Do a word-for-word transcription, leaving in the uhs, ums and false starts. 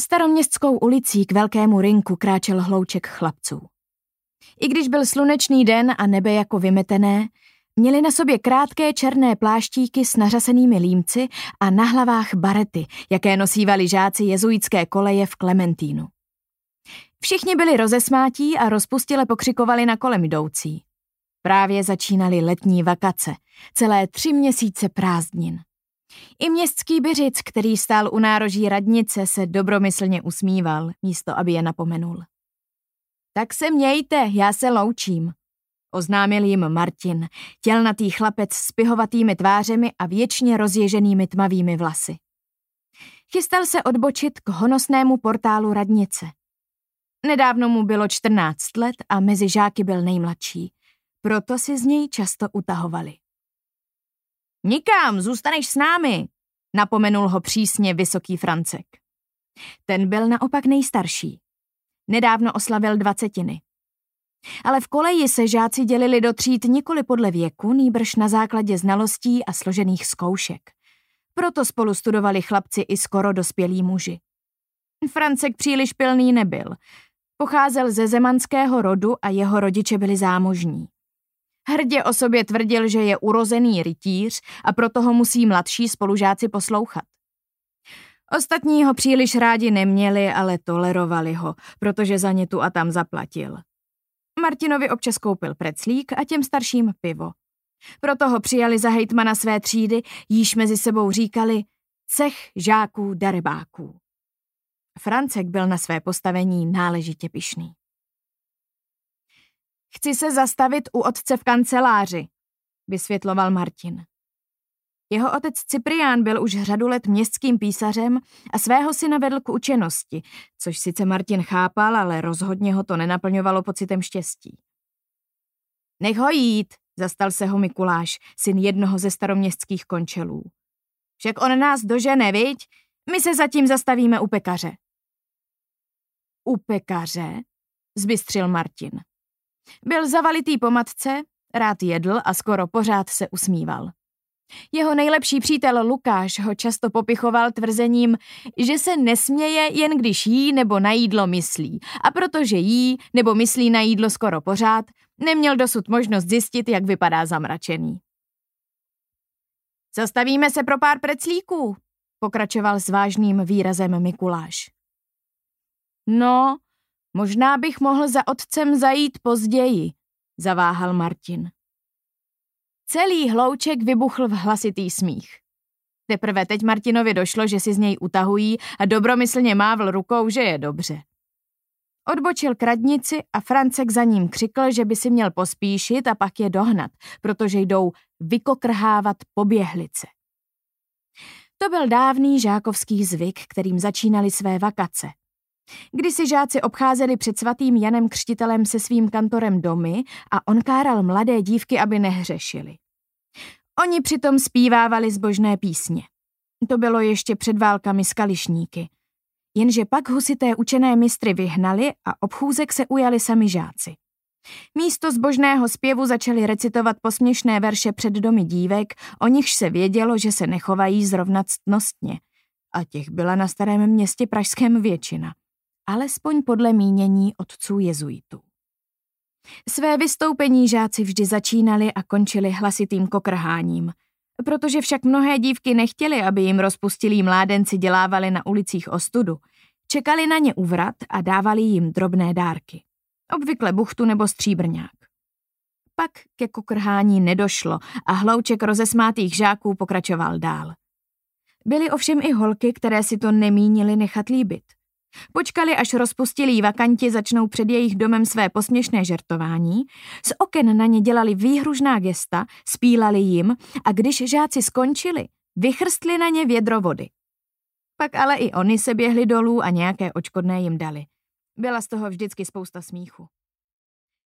Staroměstskou ulicí k velkému rynku kráčel hlouček chlapců. I když byl slunečný den a nebe jako vymetené, měli na sobě krátké černé pláštíky s nařasenými límci a na hlavách barety, jaké nosívali žáci jezuitské koleje v Klementínu. Všichni byli rozesmátí a rozpustile pokřikovali na kolem jdoucí. Právě začínaly letní vakace, celé tři měsíce prázdnin. I městský byřic, který stál u nároží radnice, se dobromyslně usmíval, místo aby je napomenul. Tak se mějte, já se loučím, oznámil jim Martin, tělnatý chlapec s pihovatými tvářemi a věčně rozježenými tmavými vlasy. Chystal se odbočit k honosnému portálu radnice. Nedávno mu bylo čtrnáct let a mezi žáky byl nejmladší, proto si z něj často utahovali. Nikam, zůstaneš s námi, napomenul ho přísně vysoký Francek. Ten byl naopak nejstarší. Nedávno oslavil dvacetiny. Ale v koleji se žáci dělili do tříd nikoli podle věku, nýbrž na základě znalostí a složených zkoušek. Proto spolu studovali chlapci i skoro dospělí muži. Francek příliš pilný nebyl. Pocházel ze zemanského rodu a jeho rodiče byli zámožní. Hrdě o sobě tvrdil, že je urozený rytíř a proto ho musí mladší spolužáci poslouchat. Ostatní ho příliš rádi neměli, ale tolerovali ho, protože za ně tu a tam zaplatil. Martinovi občas koupil preclík a těm starším pivo. Proto ho přijali za hejtmana své třídy, jíž mezi sebou říkali cech žáků darebáků. Francek byl na své postavení náležitě pyšný. Chci se zastavit u otce v kanceláři, vysvětloval Martin. Jeho otec Cyprián byl už řadu let městským písařem a svého syna vedl k učenosti, což sice Martin chápal, ale rozhodně ho to nenaplňovalo pocitem štěstí. Nech ho jít, zastal se ho Mikuláš, syn jednoho ze staroměstských končelů. Však on nás dožene, viď? My se zatím zastavíme u pekaře. U pekaře? Zbystřil Martin. Byl zavalitý po matce, rád jedl a skoro pořád se usmíval. Jeho nejlepší přítel Lukáš ho často popichoval tvrzením, že se nesměje, jen když jí nebo na jídlo myslí. A protože jí nebo myslí na jídlo skoro pořád, neměl dosud možnost zjistit, jak vypadá zamračený. Zastavíme se pro pár preclíků, pokračoval s vážným výrazem Mikuláš. No, možná bych mohl za otcem zajít později, zaváhal Martin. Celý hlouček vybuchl v hlasitý smích. Teprve teď Martinovi došlo, že si z něj utahují a dobromyslně mávl rukou, že je dobře. Odbočil k radnici a Francek za ním křikl, že by si měl pospíšit a pak je dohnat, protože jdou vykokrhávat poběhlice. To byl dávný žákovský zvyk, kterým začínali své vakace. Kdysi žáci obcházeli před svatým Janem Křtitelem se svým kantorem domy a on káral mladé dívky, aby nehřešily. Oni přitom zpívávali zbožné písně. To bylo ještě před válkami s kališníky. Jenže pak husité učené mistry vyhnali a obchůzek se ujali sami žáci. Místo zbožného zpěvu začali recitovat posměšné verše před domy dívek, o nichž se vědělo, že se nechovají zrovna ctnostně. A těch byla na Starém Městě pražském většina. Alespoň podle mínění otců jezuitů. Své vystoupení žáci vždy začínali a končili hlasitým kokrháním. Protože však mnohé dívky nechtěly, aby jim rozpustilí mládenci dělávali na ulicích ostudu, čekali na ně u vrat a dávali jim drobné dárky. Obvykle buchtu nebo stříbrňák. Pak ke kokrhání nedošlo a hlouček rozesmátých žáků pokračoval dál. Byly ovšem i holky, které si to nemínily nechat líbit. Počkali, až rozpustilí vakanti začnou před jejich domem své posměšné žertování, z oken na ně dělali výhružná gesta, spílali jim a když žáci skončili, vychrstli na ně vědro vody. Pak ale i oni se běhli dolů a nějaké odškodné jim dali. Byla z toho vždycky spousta smíchu.